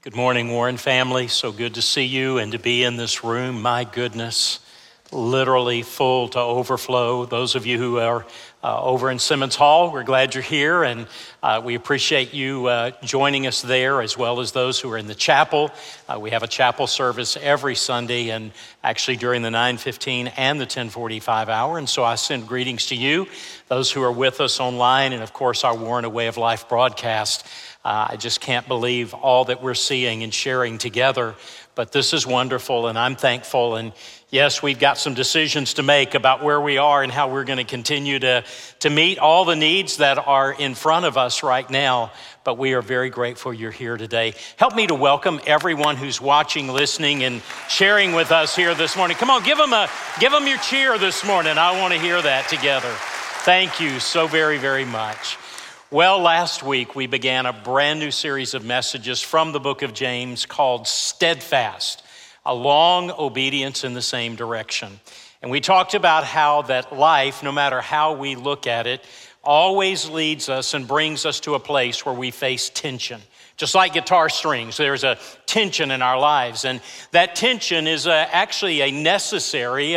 Good morning, Warren family. So good to see you and to be in this room. My goodness, literally full to overflow. Those of you who are over in Simmons Hall, we're glad you're here, and we appreciate you joining us there, as well as those who are in the chapel. We have a chapel service every Sunday, and actually during the 9:15 and the 10:45 hour, and so I send greetings to you, those who are with us online, and of course our Warren A Way of Life broadcast. I just can't believe all that we're seeing and sharing together, but this is wonderful, and I'm thankful. And yes, we've got some decisions to make about where we are and how we're going to continue to meet all the needs that are in front of us right now, but we are very grateful you're here today. Help me to welcome everyone who's watching, listening, and sharing with us here this morning. Come on, give them your cheer this morning. I want to hear that together. Thank you so very, very much. Well, last week we began a brand new series of messages from the book of James called Steadfast, a long obedience in the same direction. And we talked about how that life, no matter how we look at it, always leads us and brings us to a place where we face tension. Just like guitar strings, there's a tension in our lives, and that tension is actually a necessary,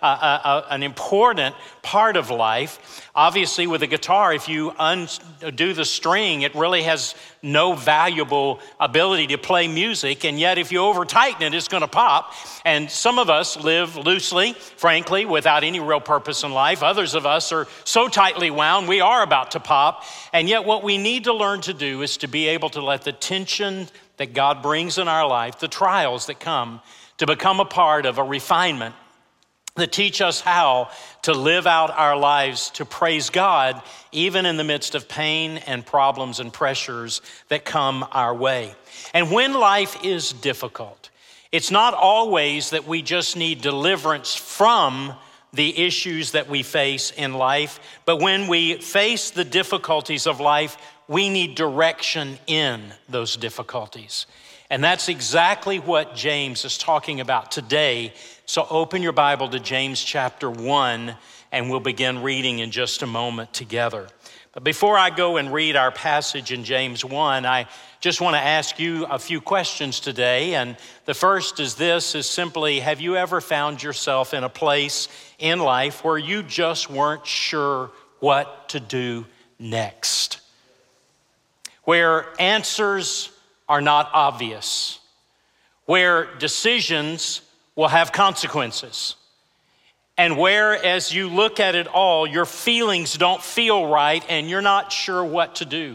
an important part of life. Obviously, with a guitar, if you undo the string, it really has no valuable ability to play music, and yet if you over-tighten it, it's going to pop. And some of us live loosely, frankly, without any real purpose in life. Others of us are so tightly wound, we are about to pop. And yet what we need to learn to do is to be able to let the tension that God brings in our life, the trials that come, to become a part of a refinement that teach us how to live out our lives to praise God, even in the midst of pain and problems and pressures that come our way. And when life is difficult, it's not always that we just need deliverance from the issues that we face in life, but when we face the difficulties of life, we need direction in those difficulties. And that's exactly what James is talking about today. So open your Bible to James chapter 1, and we'll begin reading in just a moment together. But before I go and read our passage in James 1, I just want to ask you a few questions today. And the first is this, is simply, have you ever found yourself in a place in life where you just weren't sure what to do next? Where answers are not obvious, where decisions will have consequences, and where, as you look at it all, your feelings don't feel right and you're not sure what to do.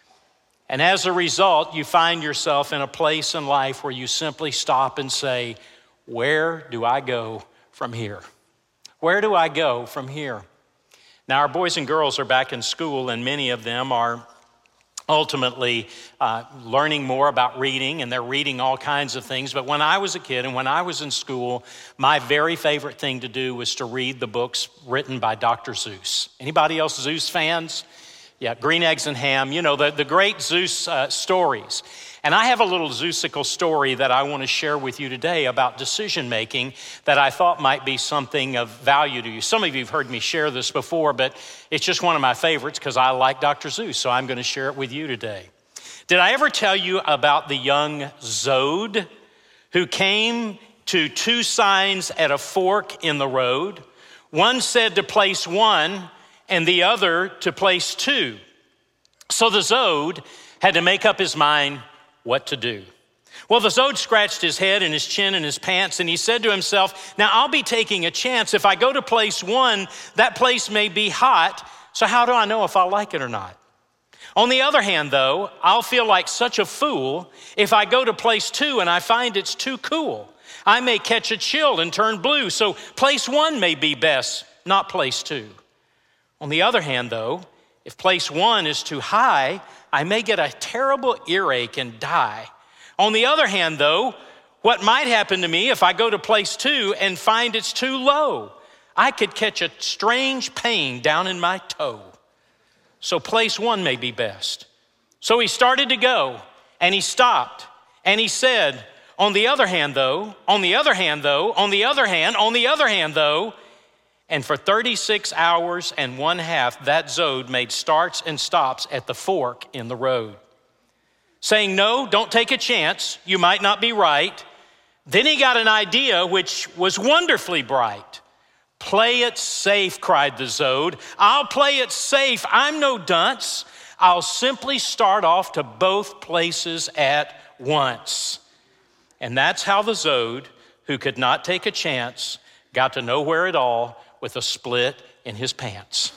And as a result, you find yourself in a place in life where you simply stop and say, where do I go from here? Where do I go from here? Now, our boys and girls are back in school, and many of them are ultimately learning more about reading, and they're reading all kinds of things. But when I was a kid and when I was in school, my very favorite thing to do was to read the books written by Dr. Seuss. Anybody else Seuss fans? Yeah, Green Eggs and Ham, you know, the great Seuss stories. And I have a little Seussical story that I want to share with you today about decision making that I thought might be something of value to you. Some of you have heard me share this before, but it's just one of my favorites because I like Dr. Seuss, so I'm going to share it with you today. Did I ever tell you about the young Zode who came to two signs at a fork in the road? One said to place 1 and the other to place 2. So the Zode had to make up his mind what to do. Well, the Zode scratched his head and his chin and his pants, and he said to himself, now I'll be taking a chance. If I go to place 1, that place may be hot, so how do I know if I'll like it or not? On the other hand, though, I'll feel like such a fool if I go to place 2 and I find it's too cool. I may catch a chill and turn blue, so place 1 may be best, not place 2. On the other hand, though, if place 1 is too high, I may get a terrible earache and die. On the other hand, though, what might happen to me if I go to place 2 and find it's too low? I could catch a strange pain down in my toe. So place 1 may be best. So he started to go, and he stopped, and he said, on the other hand, though, on the other hand, though, on the other hand, on the other hand, though, and for 36 hours and 1/2, that Zode made starts and stops at the fork in the road. saying, no, don't take a chance. You might not be right. Then he got an idea which was wonderfully bright. Play it safe, cried the Zode. I'll play it safe. I'm no dunce. I'll simply start off to both places at once. And that's how the Zode, who could not take a chance, got to nowhere at all with a split in his pants.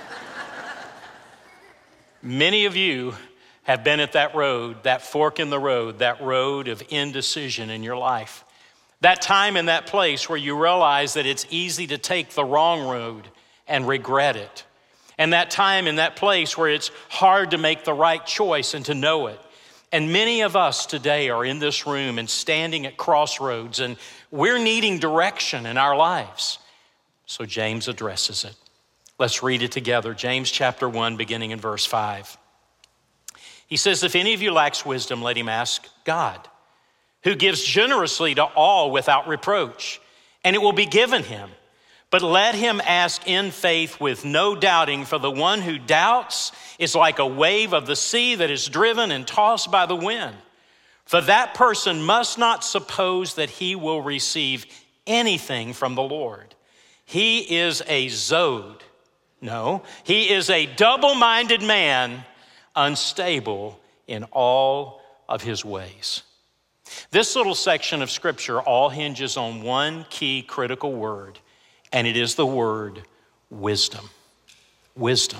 Many of you have been at that road, that fork in the road, that road of indecision in your life. That time in that place where you realize that it's easy to take the wrong road and regret it. And that time in that place where it's hard to make the right choice and to know it. And many of us today are in this room and standing at crossroads, and we're needing direction in our lives. So James addresses it. Let's read it together. James chapter 1, beginning in verse 5. He says, if any of you lacks wisdom, let him ask God, who gives generously to all without reproach, and it will be given him. But let him ask in faith with no doubting, for the one who doubts is like a wave of the sea that is driven and tossed by the wind. For that person must not suppose that he will receive anything from the Lord. He is a Zode. No, he is a double-minded man, unstable in all of his ways. This little section of scripture all hinges on one key critical word, and it is the word wisdom. Wisdom.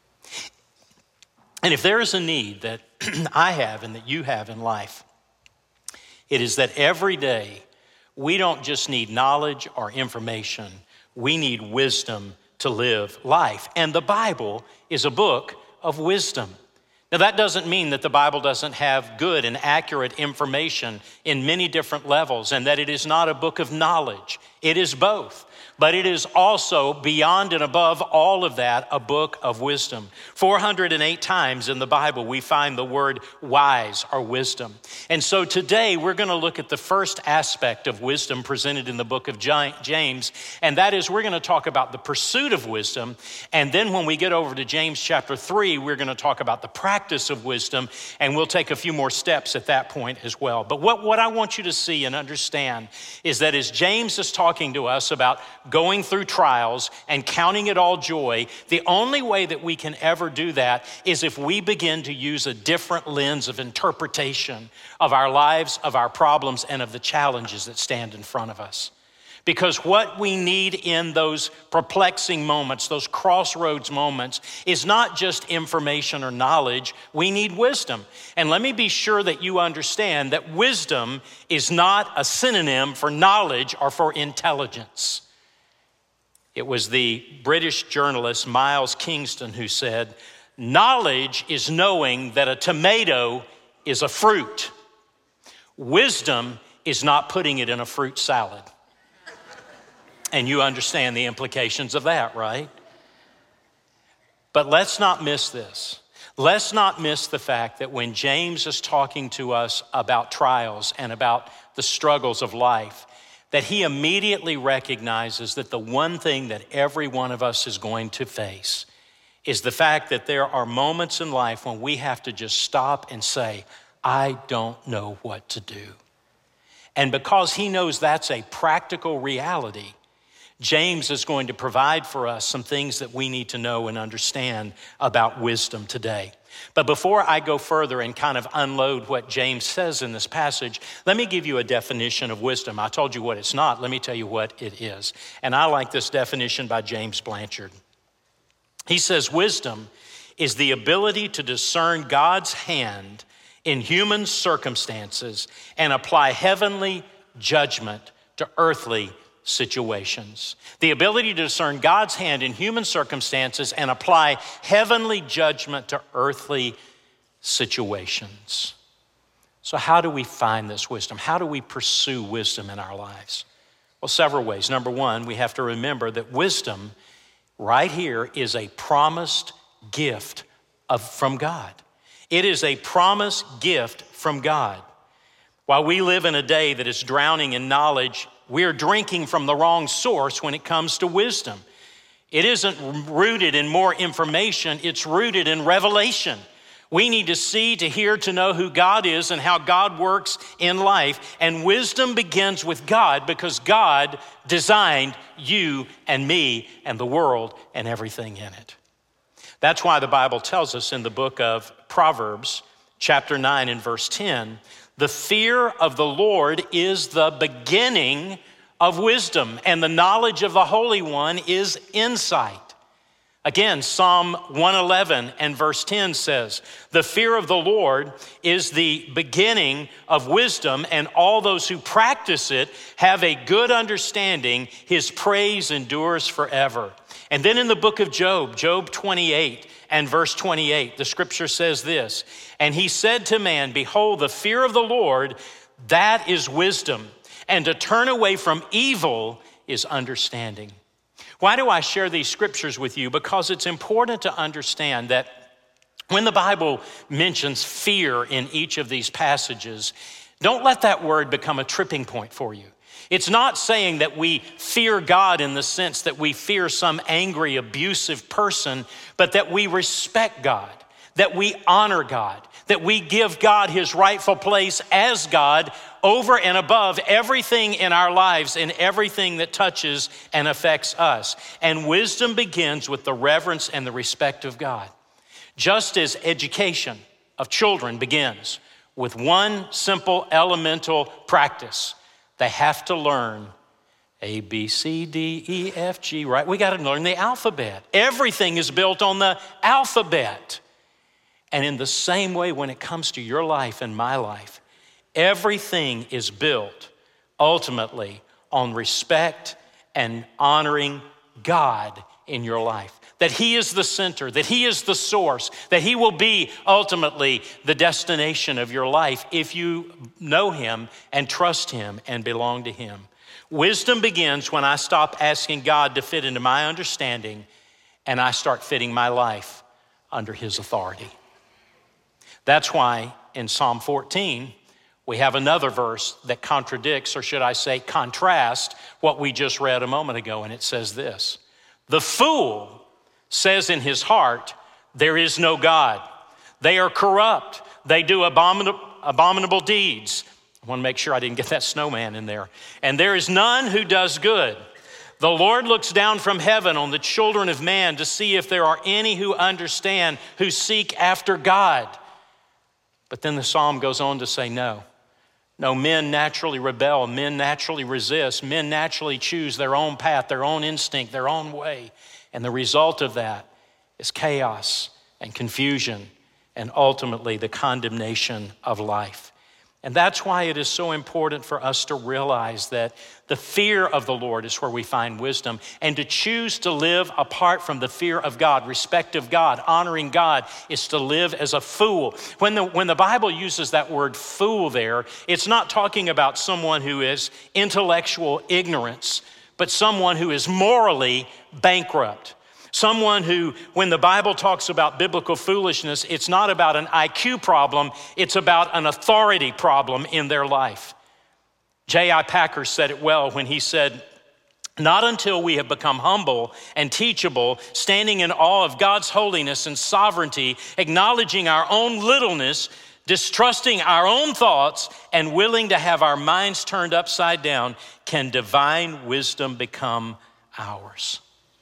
And if there is a need that I have and that you have in life, it is that every day we don't just need knowledge or information, we need wisdom to live life. And the Bible is a book of wisdom. Now, that doesn't mean that the Bible doesn't have good and accurate information in many different levels and that it is not a book of knowledge. It is both. But it is also, beyond and above all of that, a book of wisdom. 408 times in the Bible, we find the word wise or wisdom. And so today, we're going to look at the first aspect of wisdom presented in the book of James, and that is we're going to talk about the pursuit of wisdom. And then when we get over to James chapter 3, we're going to talk about the practice of wisdom, and we'll take a few more steps at that point as well. But what I want you to see and understand is that as James is talking to us about going through trials and counting it all joy, the only way that we can ever do that is if we begin to use a different lens of interpretation of our lives, of our problems, and of the challenges that stand in front of us. Because what we need in those perplexing moments, those crossroads moments, is not just information or knowledge. We need wisdom. And let me be sure that you understand that wisdom is not a synonym for knowledge or for intelligence. It was the British journalist Miles Kingston who said, knowledge is knowing that a tomato is a fruit. Wisdom is not putting it in a fruit salad. And you understand the implications of that, right? But let's not miss this. Let's not miss the fact that when James is talking to us about trials and about the struggles of life, that he immediately recognizes that the one thing that every one of us is going to face is the fact that there are moments in life when we have to just stop and say, I don't know what to do. And because he knows that's a practical reality, James is going to provide for us some things that we need to know and understand about wisdom today. But before I go further and kind of unload what James says in this passage, let me give you a definition of wisdom. I told you what it's not. Let me tell you what it is. And I like this definition by James Blanchard. He says, wisdom is the ability to discern God's hand in human circumstances and apply heavenly judgment to earthly situations. The ability to discern God's hand in human circumstances and apply heavenly judgment to earthly situations. So how do we find this wisdom? How do we pursue wisdom in our lives? Well, several ways. Number one, we have to remember that wisdom right here is a promised gift from God. It is a promised gift from God. While we live in a day that is drowning in knowledge, we're drinking from the wrong source when it comes to wisdom. It isn't rooted in more information, it's rooted in revelation. We need to see, to hear, to know who God is and how God works in life. And wisdom begins with God because God designed you and me and the world and everything in it. That's why the Bible tells us in the book of Proverbs, chapter 9 and verse 10, the fear of the Lord is the beginning of wisdom, and the knowledge of the Holy One is insight. Again, Psalm 111 and verse 10 says, the fear of the Lord is the beginning of wisdom, and all those who practice it have a good understanding. His praise endures forever. And then in the book of Job, Job 28 and verse 28, the scripture says this, and he said to man, behold, the fear of the Lord, that is wisdom, and to turn away from evil is understanding. Why do I share these scriptures with you? Because it's important to understand that when the Bible mentions fear in each of these passages, don't let that word become a tripping point for you. It's not saying that we fear God in the sense that we fear some angry, abusive person, but that we respect God, that we honor God, that we give God his rightful place as God over and above everything in our lives and everything that touches and affects us. And wisdom begins with the reverence and the respect of God. Just as education of children begins with one simple elemental practice, they have to learn A, B, C, D, E, F, G, right? We got to learn the alphabet. Everything is built on the alphabet. And in the same way, when it comes to your life and my life, everything is built ultimately on respect and honoring God in your life. That he is the center, that he is the source, that he will be ultimately the destination of your life if you know him and trust him and belong to him. Wisdom begins when I stop asking God to fit into my understanding and I start fitting my life under his authority. That's why in Psalm 14, we have another verse that contradicts, or should I say contrast, what we just read a moment ago, and it says this: the fool says in his heart, there is no God. They are corrupt. They do abominable deeds. I want to make sure I didn't get that snowman in there. And there is none who does good. The Lord looks down from heaven on the children of man to see if there are any who understand, who seek after God. But then the psalm goes on to say, no, men naturally rebel, men naturally resist, men naturally choose their own path, their own instinct, their own way. And the result of that is chaos and confusion and ultimately the condemnation of life. And that's why it is so important for us to realize that the fear of the Lord is where we find wisdom, and to choose to live apart from the fear of God, respect of God, honoring God, is to live as a fool. When the Bible uses that word fool there, it's not talking about someone who is intellectual ignorance, but someone who is morally bankrupt. Someone who, when the Bible talks about biblical foolishness, it's not about an IQ problem, it's about an authority problem in their life. J.I. Packer said it well when he said, not until we have become humble and teachable, standing in awe of God's holiness and sovereignty, acknowledging our own littleness, distrusting our own thoughts, and willing to have our minds turned upside down, can divine wisdom become ours.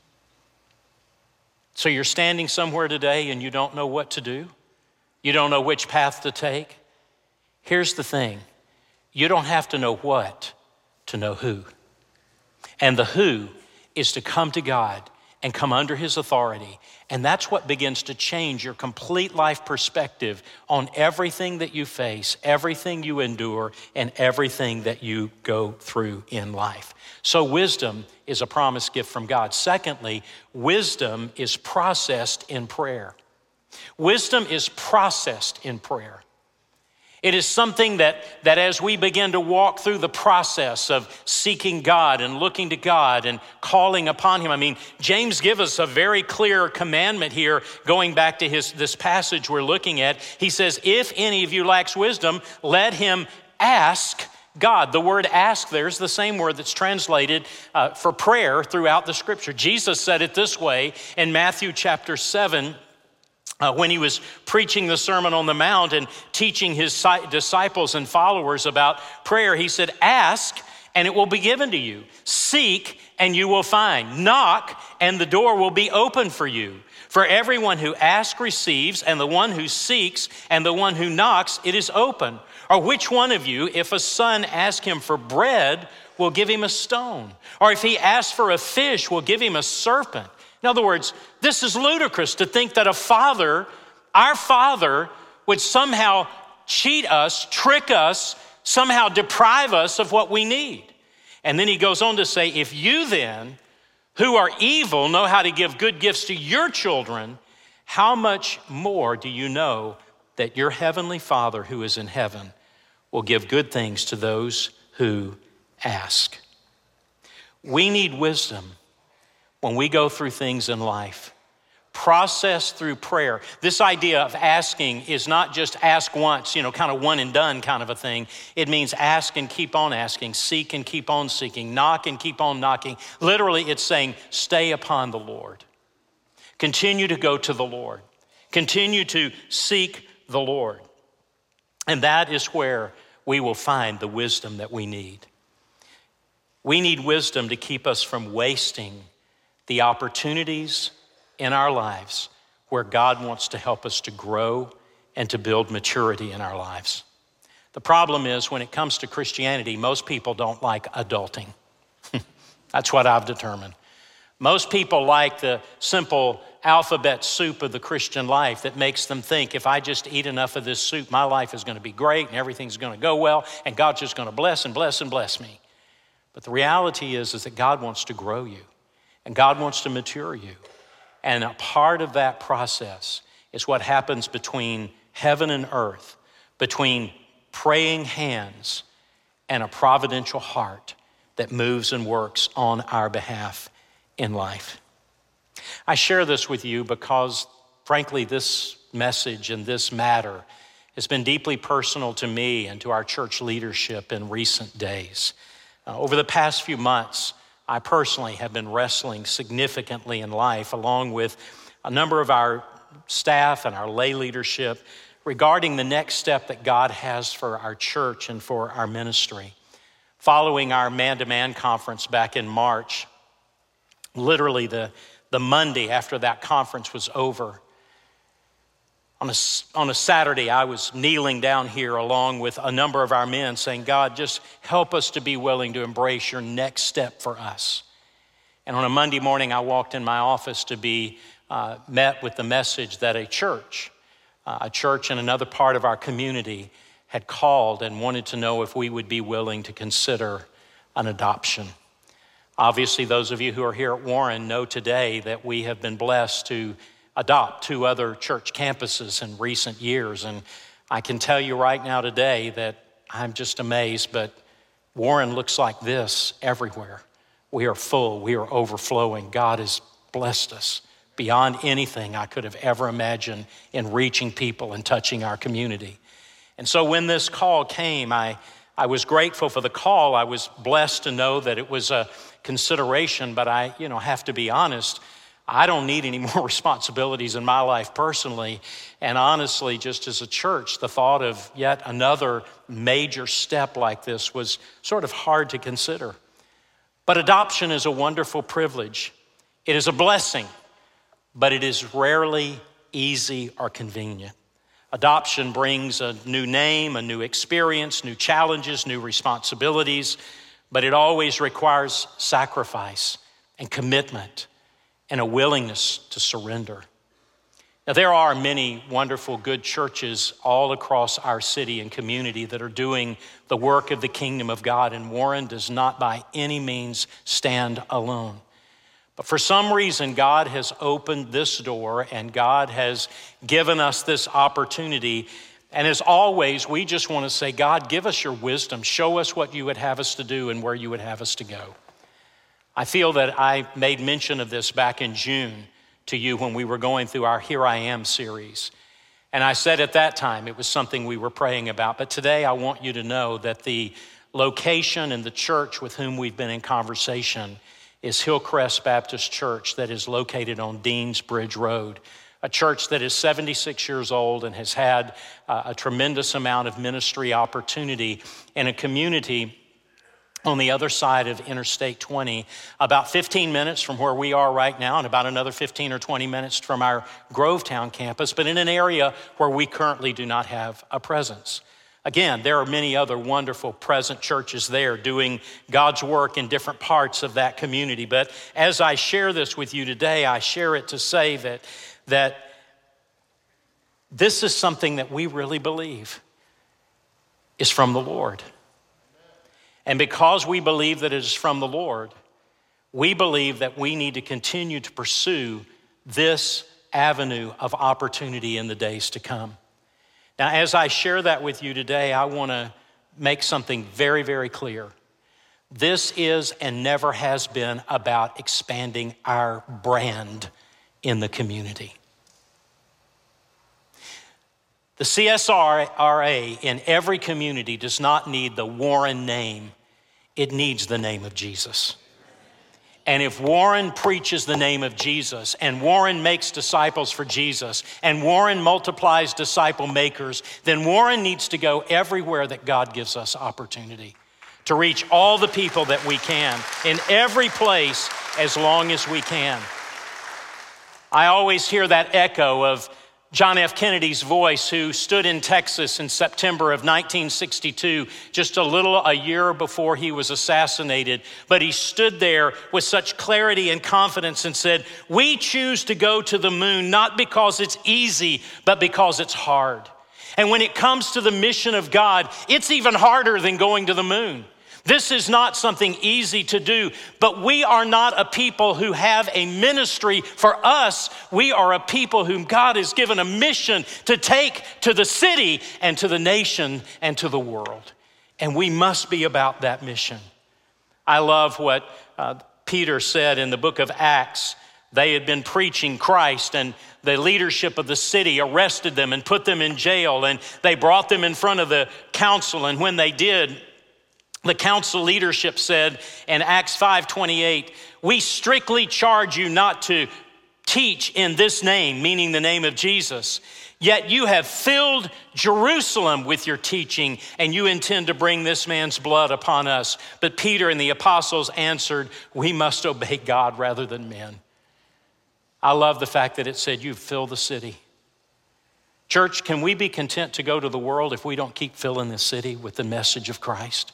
So you're standing somewhere today and you don't know what to do. You don't know which path to take. Here's the thing. You don't have to know what to know who. And the who is to come to God and come under his authority. And that's what begins to change your complete life perspective on everything that you face, everything you endure, and everything that you go through in life. So wisdom is a promised gift from God. Secondly, wisdom is processed in prayer. Wisdom is processed in prayer. It is something that as we begin to walk through the process of seeking God and looking to God and calling upon him. I mean, James gives us a very clear commandment here, going back to this passage we're looking at. He says, if any of you lacks wisdom, let him ask God. The word ask there is the same word that's translated for prayer throughout the scripture. Jesus said it this way in Matthew chapter 7 when he was preaching the Sermon on the Mount and teaching his disciples and followers about prayer, he said, ask and it will be given to you. Seek and you will find. Knock and the door will be open for you. For everyone who asks receives, and the one who seeks and the one who knocks, it is open. Or which one of you, if a son asks him for bread, will give him a stone? Or if he asks for a fish, will give him a serpent? In other words, this is ludicrous to think that our Father, would somehow cheat us, trick us, somehow deprive us of what we need. And then he goes on to say, if you then, who are evil, know how to give good gifts to your children, how much more do you know that your heavenly Father who is in heaven will give good things to those who ask? We need wisdom when we go through things in life. Process through prayer. This idea of asking is not just ask once, kind of one and done kind of a thing. It means ask and keep on asking, seek and keep on seeking, knock and keep on knocking. Literally, it's saying stay upon the Lord. Continue to go to the Lord. Continue to seek the Lord. And that is where we will find the wisdom that we need. We need wisdom to keep us from wasting the opportunities in our lives where God wants to help us to grow and to build maturity in our lives. The problem is when it comes to Christianity, most people don't like adulting. That's what I've determined. Most people like the simple alphabet soup of the Christian life that makes them think if I just eat enough of this soup, my life is going to be great and everything's going to go well and God's just going to bless and bless and bless me. But the reality is that God wants to grow you and God wants to mature you. And a part of that process is what happens between heaven and earth, between praying hands and a providential heart that moves and works on our behalf in life. I share this with you because, frankly, this message and this matter has been deeply personal to me and to our church leadership in recent days. Over the past few months, I personally have been wrestling significantly in life, along with a number of our staff and our lay leadership, regarding the next step that God has for our church and for our ministry. Following our man-to-man conference back in March, literally the Monday after that conference was over, on a Saturday, I was kneeling down here along with a number of our men saying, God, just help us to be willing to embrace your next step for us. And on a Monday morning, I walked in my office to be met with the message that a church in another part of our community had called and wanted to know if we would be willing to consider an adoption. Obviously, those of you who are here at Warren know today that we have been blessed to adopt 2 other church campuses in recent years. And I can tell you right now today that I'm just amazed, but Warren looks like this everywhere. We are full, we are overflowing. God has blessed us beyond anything I could have ever imagined in reaching people and touching our community. And so when this call came, I was grateful for the call. I was blessed to know that it was a consideration, but I have to be honest, I don't need any more responsibilities in my life personally. And honestly, just as a church, the thought of yet another major step like this was sort of hard to consider. But adoption is a wonderful privilege. It is a blessing, but it is rarely easy or convenient. Adoption brings a new name, a new experience, new challenges, new responsibilities, but it always requires sacrifice and commitment and a willingness to surrender. Now, there are many wonderful, good churches all across our city and community that are doing the work of the kingdom of God, and Warren does not by any means stand alone. But for some reason, God has opened this door and God has given us this opportunity. And as always, we just want to say, God, give us your wisdom. Show us what you would have us to do and where you would have us to go. I feel that I made mention of this back in June to you when we were going through our Here I Am series. And I said at that time it was something we were praying about. But today I want you to know that the location and the church with whom we've been in conversation is Hillcrest Baptist Church that is located on Deans Bridge Road, a church that is 76 years old and has had a tremendous amount of ministry opportunity in a community on the other side of Interstate 20, about 15 minutes from where we are right now and about another 15 or 20 minutes from our Grovetown campus, but in an area where we currently do not have a presence. Again, there are many other wonderful present churches there doing God's work in different parts of that community. But as I share this with you today, I share it to say that this is something that we really believe is from the Lord. And because we believe that it is from the Lord, we believe that we need to continue to pursue this avenue of opportunity in the days to come. Now, as I share that with you today, I want to make something very, very clear. This is and never has been about expanding our brand in the community. The CSRA in every community does not need the Warren name. It needs the name of Jesus. And if Warren preaches the name of Jesus, and Warren makes disciples for Jesus, and Warren multiplies disciple makers, then Warren needs to go everywhere that God gives us opportunity to reach all the people that we can in every place as long as we can. I always hear that echo of John F. Kennedy's voice, who stood in Texas in September of 1962, just a year before he was assassinated. But he stood there with such clarity and confidence and said, "We choose to go to the moon not because it's easy, but because it's hard." And when it comes to the mission of God, it's even harder than going to the moon. This is not something easy to do, but we are not a people who have a ministry. For us, we are a people whom God has given a mission to take to the city and to the nation and to the world. And we must be about that mission. I love what Peter said in the book of Acts. They had been preaching Christ, and the leadership of the city arrested them and put them in jail, and they brought them in front of the council. And when they did, the council leadership said in Acts 5:28, "We strictly charge you not to teach in this name," meaning the name of Jesus. "Yet you have filled Jerusalem with your teaching, and you intend to bring this man's blood upon us." But Peter and the apostles answered, "We must obey God rather than men." I love the fact that it said, "You've filled the city." Church, can we be content to go to the world if we don't keep filling the city with the message of Christ?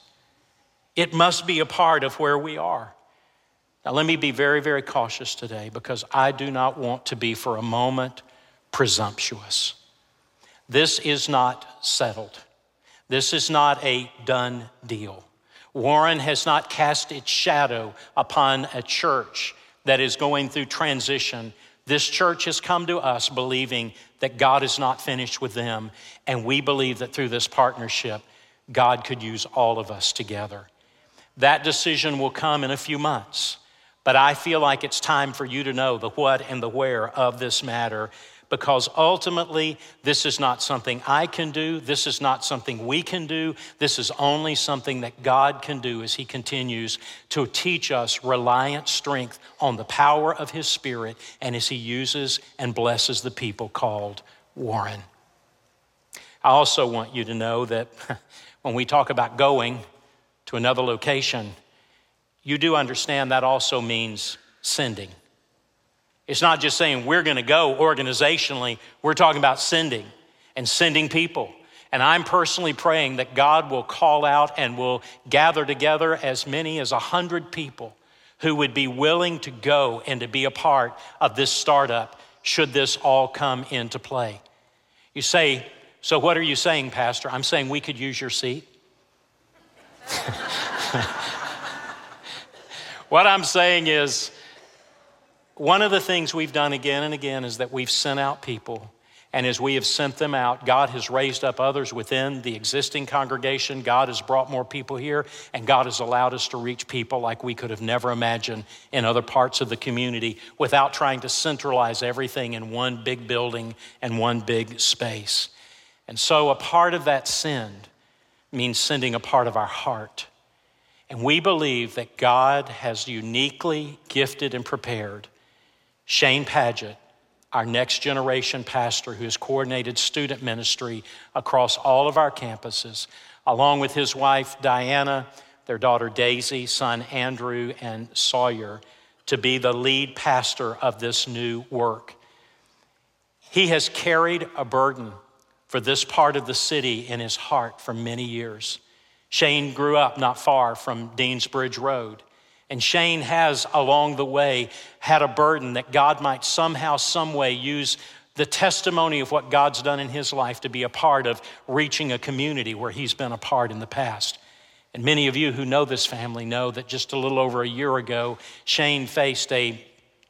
It must be a part of where we are. Now, let me be very, very cautious today, because I do not want to be for a moment presumptuous. This is not settled. This is not a done deal. Warren has not cast its shadow upon a church that is going through transition. This church has come to us believing that God is not finished with them, and we believe that through this partnership, God could use all of us together. That decision will come in a few months, but I feel like it's time for you to know the what and the where of this matter, because ultimately, this is not something I can do. This is not something we can do. This is only something that God can do as He continues to teach us reliant strength on the power of His Spirit, and as He uses and blesses the people called Warren. I also want you to know that when we talk about going to another location, you do understand that also means sending. It's not just saying we're going to go organizationally. We're talking about sending and sending people. And I'm personally praying that God will call out and will gather together as many as 100 people who would be willing to go and to be a part of this startup should this all come into play. You say, "So what are you saying, Pastor?" I'm saying we could use your seat. What I'm saying is, one of the things we've done again and again is that we've sent out people. And as we have sent them out, God has raised up others within the existing congregation. God has brought more people here, and God has allowed us to reach people like we could have never imagined in other parts of the community without trying to centralize everything in one big building and one big space. And so a part of that send means sending a part of our heart. And we believe that God has uniquely gifted and prepared Shane Padgett our next generation pastor who has coordinated student ministry across all of our campuses, along with his wife, Diana, their daughter, Daisy, son, Andrew, and Sawyer, to be the lead pastor of this new work. He has carried a burden for this part of the city in his heart for many years. Shane grew up not far from Deansbridge Road. And Shane has, along the way, had a burden that God might somehow, some way use the testimony of what God's done in his life to be a part of reaching a community where he's been a part in the past. And many of you who know this family know that just a little over a year ago, Shane faced a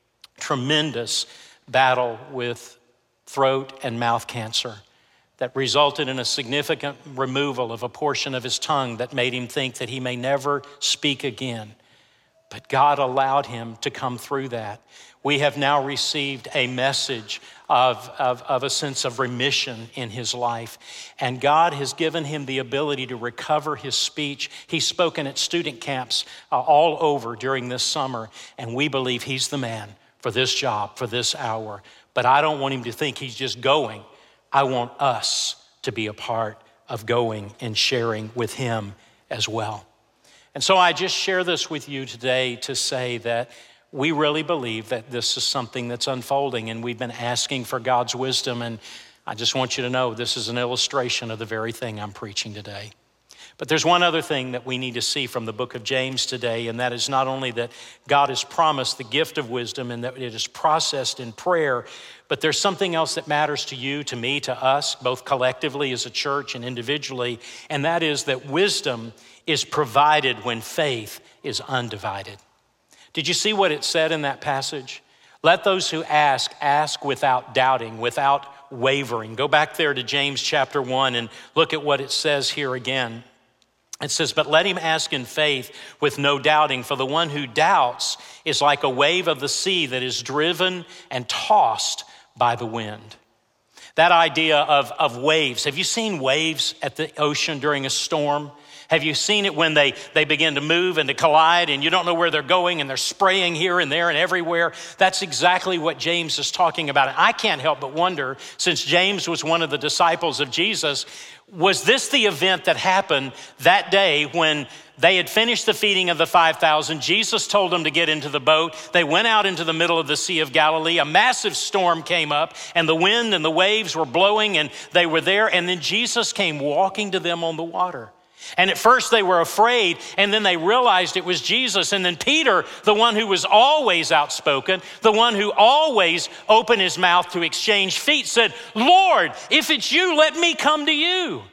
tremendous battle with throat and mouth cancer that resulted in a significant removal of a portion of his tongue that made him think that he may never speak again. But God allowed him to come through that. We have now received a message of a sense of remission in his life. And God has given him the ability to recover his speech. He's spoken at student camps all over during this summer. And we believe he's the man for this job, for this hour. But I don't want him to think he's just going. I want us to be a part of going and sharing with him as well. And so I just share this with you today to say that we really believe that this is something that's unfolding, and we've been asking for God's wisdom. And I just want you to know this is an illustration of the very thing I'm preaching today. But there's one other thing that we need to see from the book of James today, and that is not only that God has promised the gift of wisdom and that it is processed in prayer, but there's something else that matters to you, to me, to us, both collectively as a church and individually, and that is that wisdom is provided when faith is undivided. Did you see what it said in that passage? Let those who ask without doubting, without wavering. Go back there to James chapter 1 and look at what it says here again. It says, but let him ask in faith with no doubting, for the one who doubts is like a wave of the sea that is driven and tossed by the wind. That idea of waves. Have you seen waves at the ocean during a storm? Have you seen it when they begin to move and to collide and you don't know where they're going and they're spraying here and there and everywhere? That's exactly what James is talking about. And I can't help but wonder, since James was one of the disciples of Jesus, was this the event that happened that day when they had finished the feeding of the 5,000? Jesus told them to get into the boat. They went out into the middle of the Sea of Galilee. A massive storm came up and the wind and the waves were blowing and they were there. And then Jesus came walking to them on the water. And at first they were afraid, and then they realized it was Jesus. And then Peter, the one who was always outspoken, the one who always opened his mouth to exchange feet, said, Lord, if it's you, let me come to you.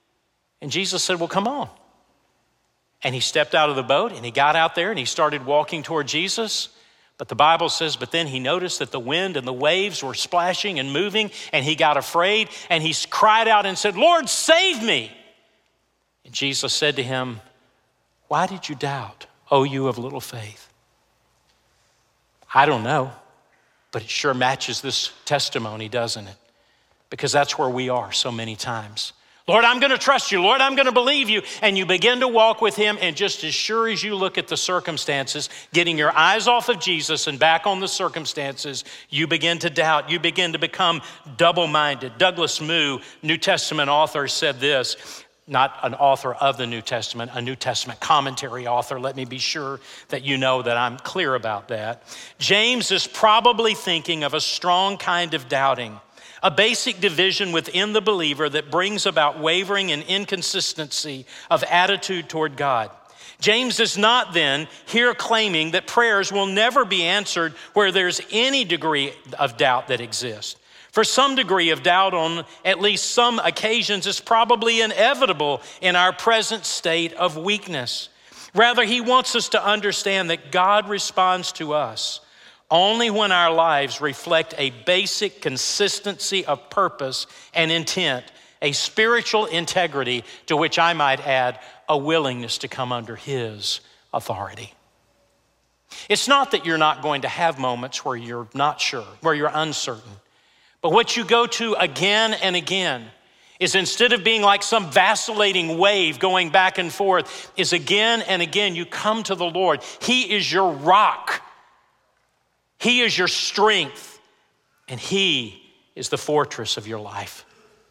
And Jesus said, well, come on. And he stepped out of the boat and he got out there and he started walking toward Jesus. But the Bible says, but then he noticed that the wind and the waves were splashing and moving, and he got afraid and he cried out and said, Lord, save me. And Jesus said to him, why did you doubt, O you of little faith? I don't know, but it sure matches this testimony, doesn't it? Because that's where we are so many times. Lord, I'm going to trust you. Lord, I'm going to believe you. And you begin to walk with him, and just as sure as you look at the circumstances, getting your eyes off of Jesus and back on the circumstances, you begin to doubt. You begin to become double-minded. Douglas Moo, New Testament author, said this. Not an author of the New Testament, a New Testament commentary author. Let me be sure that you know that I'm clear about that. James is probably thinking of a strong kind of doubting, a basic division within the believer that brings about wavering and inconsistency of attitude toward God. James is not then here claiming that prayers will never be answered where there's any degree of doubt that exists. For some degree of doubt on at least some occasions is probably inevitable in our present state of weakness. Rather, he wants us to understand that God responds to us only when our lives reflect a basic consistency of purpose and intent, a spiritual integrity to which I might add a willingness to come under his authority. It's not that you're not going to have moments where you're not sure, where you're uncertain. But what you go to again and again is, instead of being like some vacillating wave going back and forth, is again and again you come to the Lord. He is your rock. He is your strength. and he is the fortress of your life.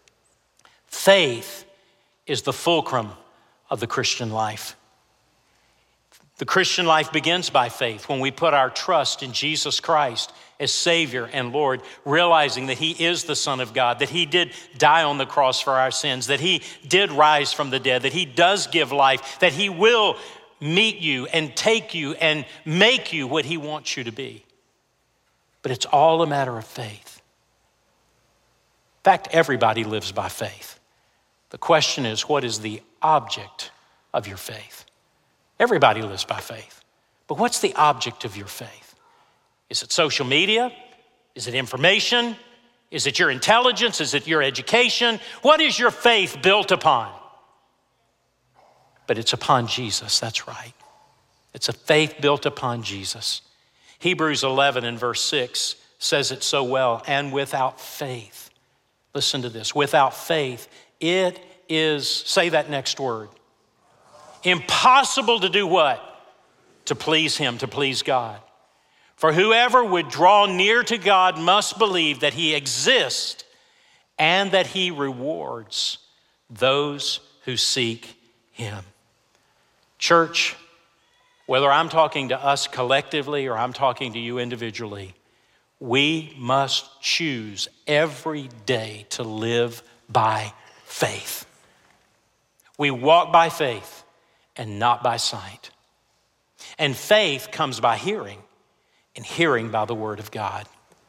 Faith is the fulcrum of the Christian life. The Christian life begins by faith when we put our trust in Jesus Christ as Savior and Lord, realizing that he is the Son of God, that he did die on the cross for our sins, that he did rise from the dead, that he does give life, that he will meet you and take you and make you what he wants you to be. But it's all a matter of faith. In fact, everybody lives by faith. The question is, what is the object of your faith? Everybody lives by faith. But what's the object of your faith? Is it social media? Is it information? Is it your intelligence? Is it your education? What is your faith built upon? But it's upon Jesus, that's right. It's a faith built upon Jesus. Hebrews 11 and verse 6 says it so well. And without faith, listen to this, without faith, it is, say that next word, impossible to do what? To please him, to please God. For whoever would draw near to God must believe that he exists and that he rewards those who seek him. Church, whether I'm talking to us collectively or I'm talking to you individually, we must choose every day to live by faith. We walk by faith and not by sight. And faith comes by hearing, and hearing by the word of God.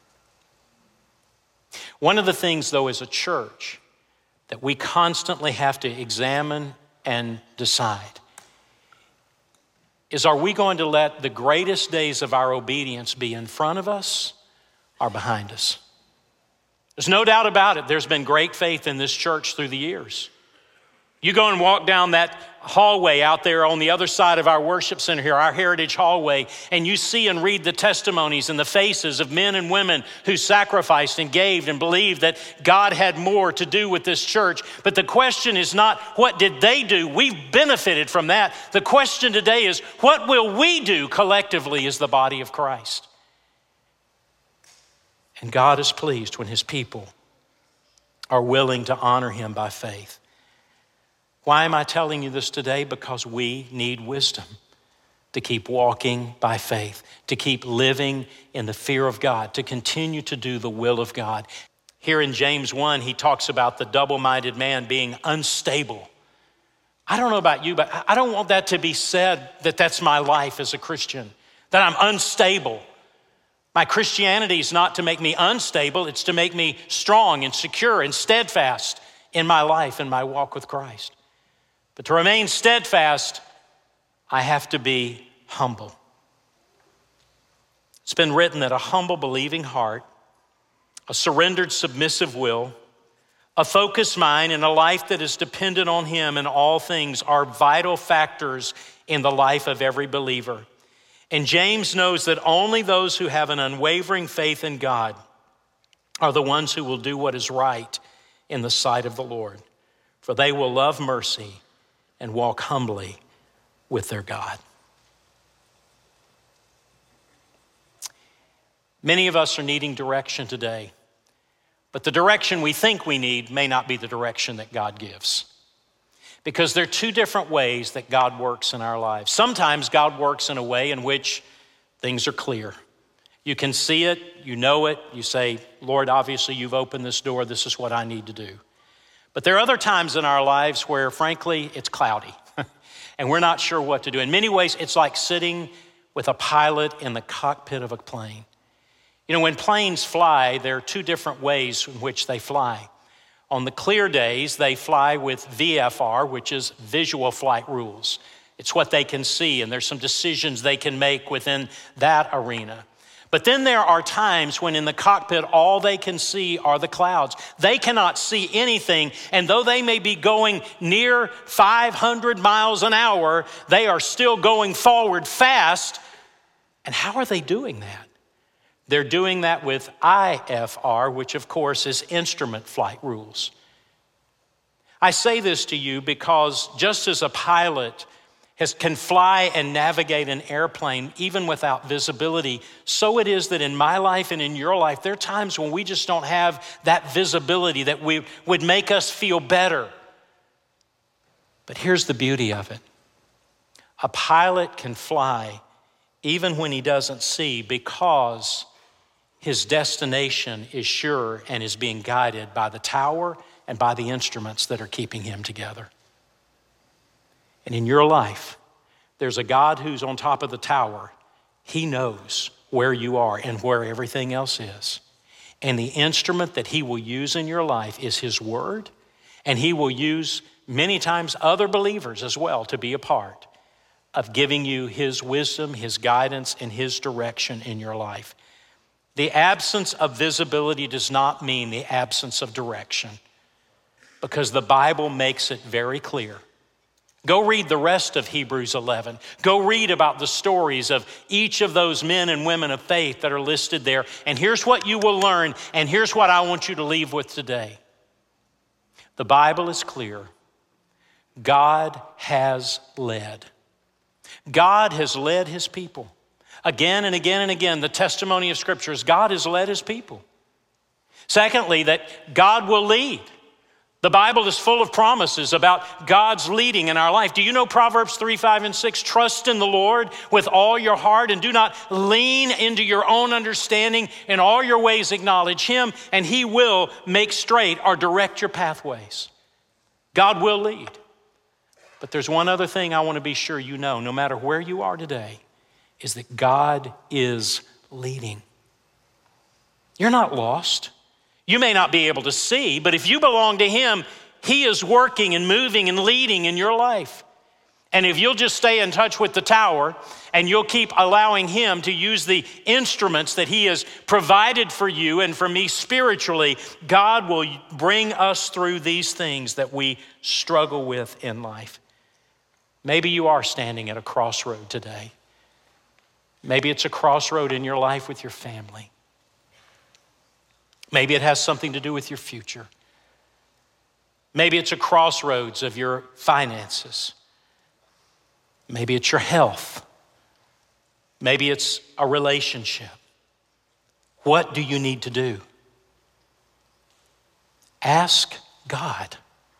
One of the things, though, as a church that we constantly have to examine and decide is, are we going to let the greatest days of our obedience be in front of us or behind us? There's no doubt about it. There's been great faith in this church through the years. You go and walk down that hallway out there on the other side of our worship center here, our Heritage Hallway, and you see and read the testimonies and the faces of men and women who sacrificed and gave and believed that God had more to do with this church. But the question is not, what did they do? We've benefited from that. The question today is, what will we do collectively as the body of Christ? And God is pleased when his people are willing to honor him by faith. Why am I telling you this today? Because we need wisdom to keep walking by faith, to keep living in the fear of God, to continue to do the will of God. Here in James 1, he talks about the double-minded man being unstable. I don't know about you, but I don't want that to be said that that's my life as a Christian, that I'm unstable. My Christianity is not to make me unstable, it's to make me strong and secure and steadfast in my life and my walk with Christ. But to remain steadfast, I have to be humble. It's been written that a humble, believing heart, a surrendered, submissive will, a focused mind, and a life that is dependent on him in all things are vital factors in the life of every believer. And James knows that only those who have an unwavering faith in God are the ones who will do what is right in the sight of the Lord, for they will love mercy and walk humbly with their God. Many of us are needing direction today, but the direction we think we need may not be the direction that God gives. Because there are two different ways that God works in our lives. Sometimes God works in a way in which things are clear. You can see it, you know it, you say, Lord, obviously you've opened this door, this is what I need to do. But there are other times in our lives where, frankly, it's cloudy and we're not sure what to do. In many ways, it's like sitting with a pilot in the cockpit of a plane. You know, when planes fly, there are two different ways in which they fly. On the clear days, they fly with VFR, which is visual flight rules. It's what they can see, and there's some decisions they can make within that arena. But then there are times when in the cockpit, all they can see are the clouds. They cannot see anything, and though they may be going near 500 miles an hour, they are still going forward fast. And how are they doing that? They're doing that with IFR, which of course is instrument flight rules. I say this to you because just as a pilot can fly and navigate an airplane even without visibility, so it is that in my life and in your life, there are times when we just don't have that visibility that would make us feel better. But here's the beauty of it. A pilot can fly even when he doesn't see, because his destination is sure and is being guided by the tower and by the instruments that are keeping him together. And in your life, there's a God who's on top of the tower. He knows where you are and where everything else is. And the instrument that he will use in your life is his word. And he will use many times other believers as well to be a part of giving you his wisdom, his guidance, and his direction in your life. The absence of visibility does not mean the absence of direction, because the Bible makes it very clear. Go read the rest of Hebrews 11. Go read about the stories of each of those men and women of faith that are listed there. And here's what you will learn, and here's what I want you to leave with today. The Bible is clear. God has led. God has led his people. Again and again and again, the testimony of Scripture is God has led his people. Secondly, that God will lead. The Bible is full of promises about God's leading in our life. Do you know Proverbs 3, 5, and 6? Trust in the Lord with all your heart and do not lean into your own understanding. In all your ways acknowledge him, and he will make straight or direct your pathways. God will lead. But there's one other thing I want to be sure you know, no matter where you are today, is that God is leading. You're not lost. You may not be able to see, but if you belong to him, he is working and moving and leading in your life. And if you'll just stay in touch with the tower and you'll keep allowing him to use the instruments that he has provided for you and for me spiritually, God will bring us through these things that we struggle with in life. Maybe you are standing at a crossroad today. Maybe it's a crossroad in your life with your family. Maybe it has something to do with your future. Maybe it's a crossroads of your finances. Maybe it's your health. Maybe it's a relationship. What do you need to do? Ask God.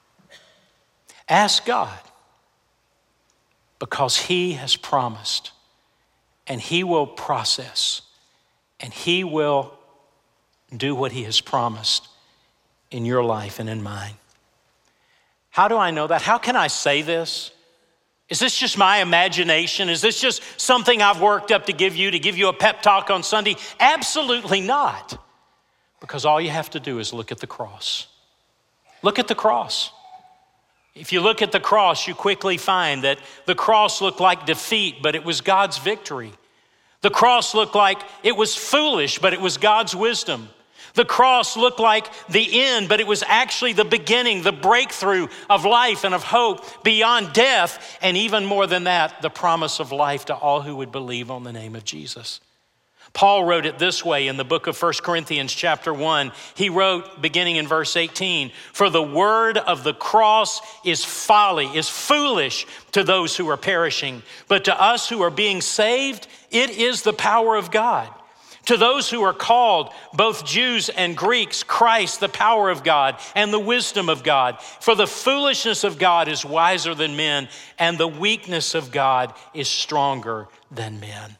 Ask God, because he has promised, and he will process, and he will do what he has promised in your life and in mine. How do I know that? How can I say this? Is this just my imagination? Is this just something I've worked up to give you a pep talk on Sunday? Absolutely not. Because all you have to do is look at the cross. Look at the cross. If you look at the cross, you quickly find that the cross looked like defeat, but it was God's victory. The cross looked like it was foolish, but it was God's wisdom. The cross looked like the end, but it was actually the beginning, the breakthrough of life and of hope beyond death, and even more than that, the promise of life to all who would believe on the name of Jesus. Paul wrote it this way in the book of 1 Corinthians chapter 1. He wrote, beginning in verse 18, "For the word of the cross is folly, is foolish to those who are perishing, but to us who are being saved, it is the power of God. To those who are called, both Jews and Greeks, Christ, the power of God and the wisdom of God. For the foolishness of God is wiser than men, and the weakness of God is stronger than men."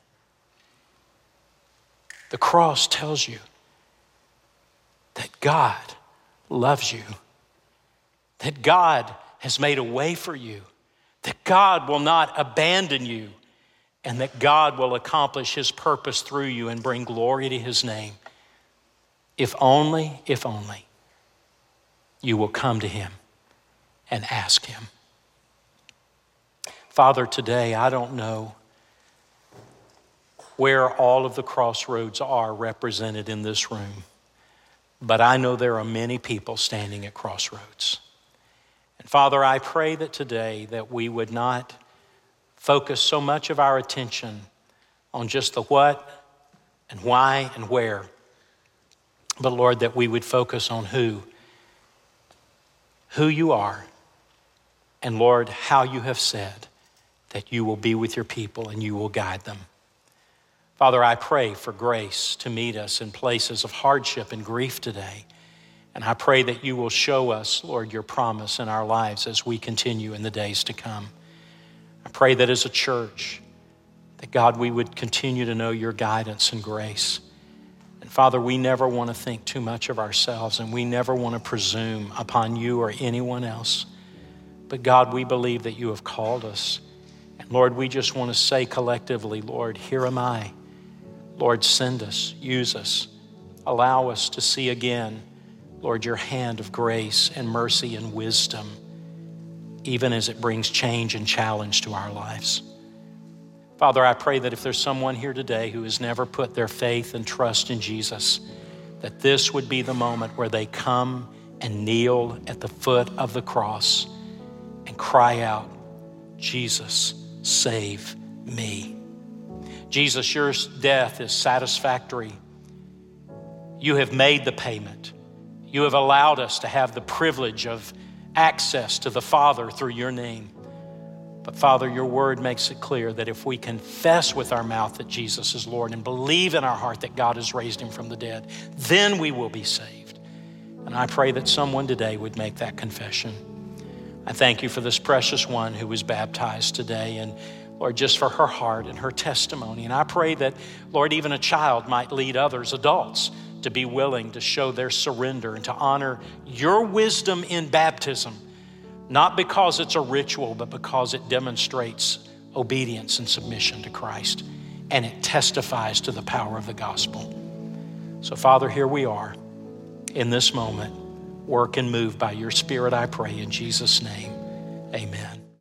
The cross tells you that God loves you, that God has made a way for you, that God will not abandon you, and that God will accomplish his purpose through you and bring glory to his name. If only you will come to him and ask him. Father, today I don't know where all of the crossroads are represented in this room, but I know there are many people standing at crossroads. And Father, I pray that today that we would not focus so much of our attention on just the what and why and where, but Lord, that we would focus on who you are, and Lord, how you have said that you will be with your people and you will guide them. Father, I pray for grace to meet us in places of hardship and grief today. And I pray that you will show us, Lord, your promise in our lives as we continue in the days to come. I pray that as a church, that God, we would continue to know your guidance and grace. And Father, we never want to think too much of ourselves, and we never want to presume upon you or anyone else. But God, we believe that you have called us. And Lord, we just want to say collectively, Lord, here am I. Lord, send us, use us, allow us to see again, Lord, your hand of grace and mercy and wisdom, even as it brings change and challenge to our lives. Father, I pray that if there's someone here today who has never put their faith and trust in Jesus, that this would be the moment where they come and kneel at the foot of the cross and cry out, Jesus, save me. Jesus, your death is satisfactory. You have made the payment. You have allowed us to have the privilege of access to the Father through your name. But Father, your word makes it clear that if we confess with our mouth that Jesus is Lord and believe in our heart that God has raised him from the dead, then we will be saved. And I pray that someone today would make that confession. I thank you for this precious one who was baptized today, and Lord, just for her heart and her testimony. And I pray that, Lord, even a child might lead others, adults, to be willing to show their surrender and to honor your wisdom in baptism, not because it's a ritual, but because it demonstrates obedience and submission to Christ, and it testifies to the power of the gospel. So, Father, here we are in this moment. Work and move by your Spirit, I pray, in Jesus' name. Amen.